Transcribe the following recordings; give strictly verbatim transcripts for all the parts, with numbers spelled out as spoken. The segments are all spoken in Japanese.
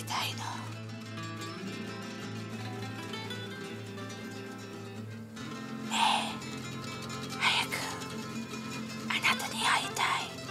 いたいの。ねえ、早くあなたに会いたい。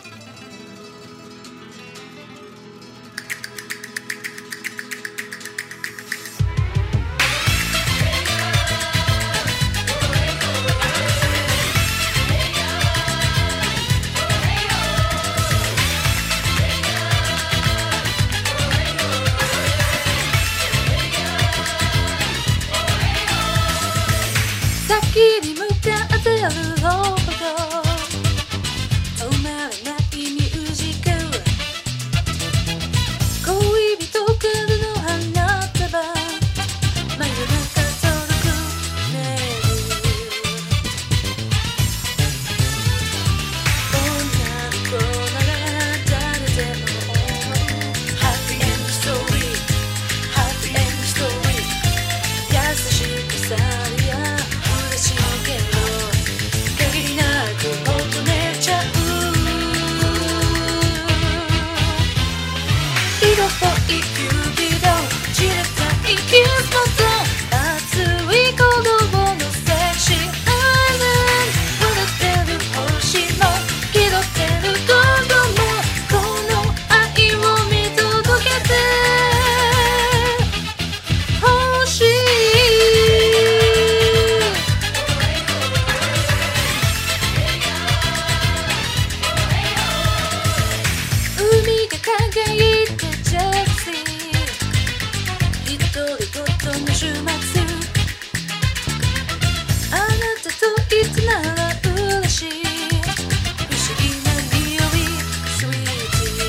先に向かってるほど止まらないミュージカル、恋人からの花束、真夜中届くメール、女の子なら誰でも思うハッピーエンドストーリー、ハッピーエンドストーリー、優しくされや限りなく求めちゃう色っぽいキューピッド、散れたいキスのトーン、熱い鼓動のセクシーアイランド、笑ってる星も気取ってる午後もこの愛を見届けてほしい。海が輝いてジェクシー、一人ごとの週末、あなたといつなら嬉しい、不思議な匂いスイーティー、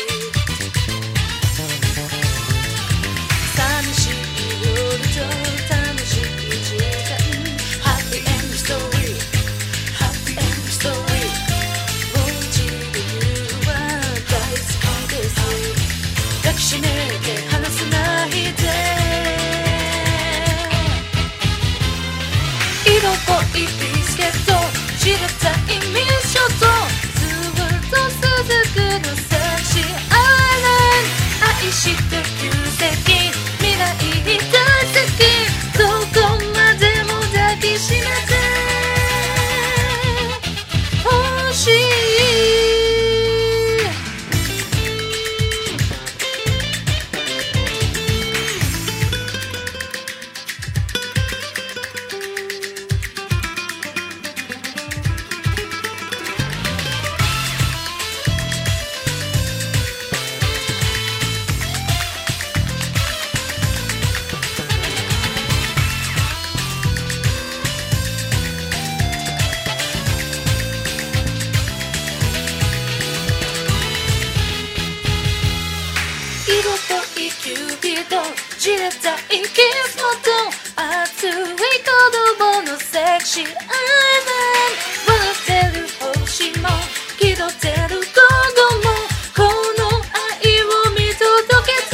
寂しい夜と楽しい時間、ハッピーエンドストーリー、ハッピーエンドストーリー、もう一度言うわ大好きです、抱きしめて離さないで、色っぽいビスケット、散れたいミスショット、ずっと続くのセクシーアイランド、愛して急接近、未来に大接近、どこまでも抱きしめてほしい。色っぽいキューピッド、散れたいキスのトーン、熱い鼓動のセクシーアイランド、笑ってる星も気取ってる午後もこの愛を見届けて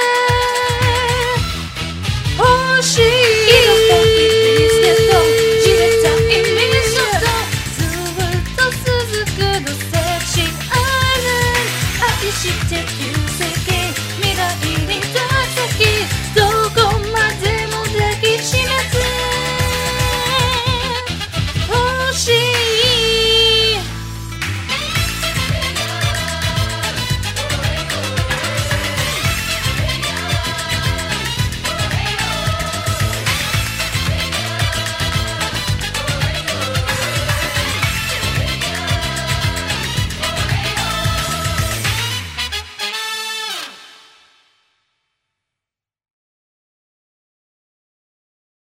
ほしい。色っぽいビスケット、散れたいミスショット、ずっと続くのセクシーアイランド、愛して急接近